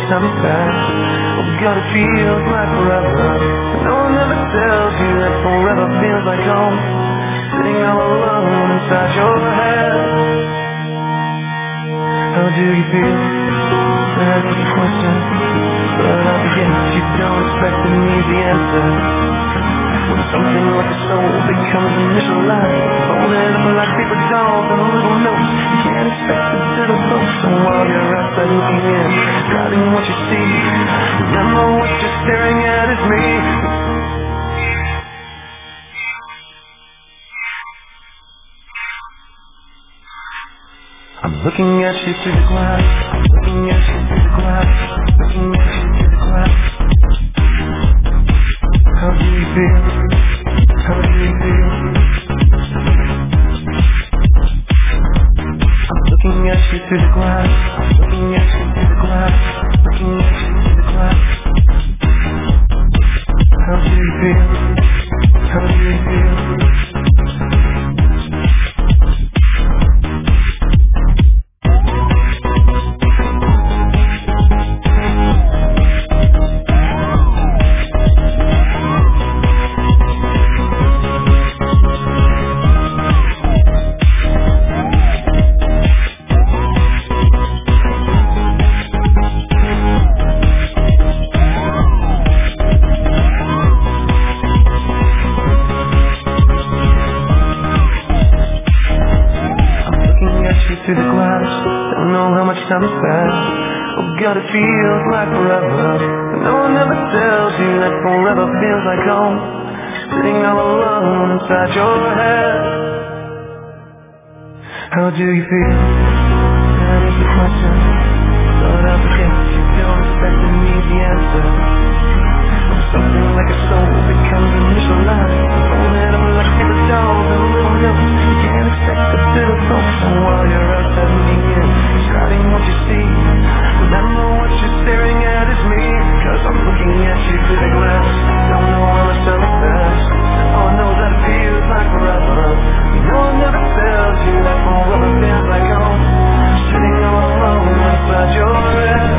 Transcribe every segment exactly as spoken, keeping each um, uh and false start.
time has passed. Oh God, it feels like forever. No one ever tells you that forever feels like home. Sitting all alone inside your head. How do you feel? That's the question. But I guess you don't expect an easy answer. When something like a soul becomes initialized, folded up like paper dolls and little notes, you can't expect it to the folks. So while you're outside looking in, driving what you see, remember what you're staring at is me. I'm looking at you through the glass, I'm looking at you through the glass, looking at you through the glass. How do you feel? How do you feel? I'm looking at you through the glass, I'm looking at you through the glass, looking at you through the glass. How do you feel? How do you feel? Through the glass, don't know how much time has passed. Oh God, it feels like forever. But no one ever tells you that forever feels like home. Sitting all alone inside your head. How do you feel? That is the question. But I forget you don't expect an easy answer. When something like a soul becomes initialized, folded up like paper dolls and little notes, you can't expect a bit of hope. So while you're outside looking in, describing what you see, remember what you're staring at is me. Cause I'm looking at you through the glass, don't know how much time has passed. All I know is that it feels like forever. No one never tells you that forever feels like home. Sitting all alone inside your head.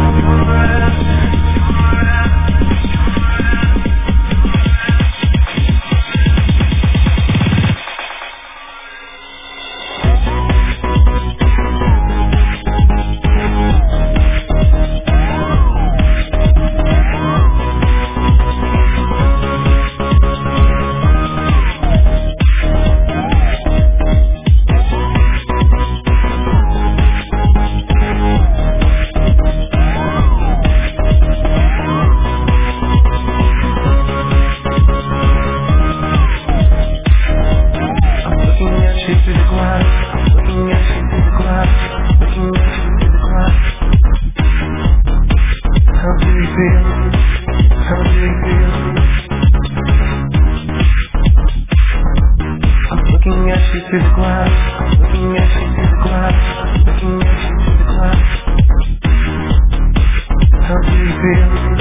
Looking at you through the glass, looking at you through the glass, looking at you through the glass. How do you feel?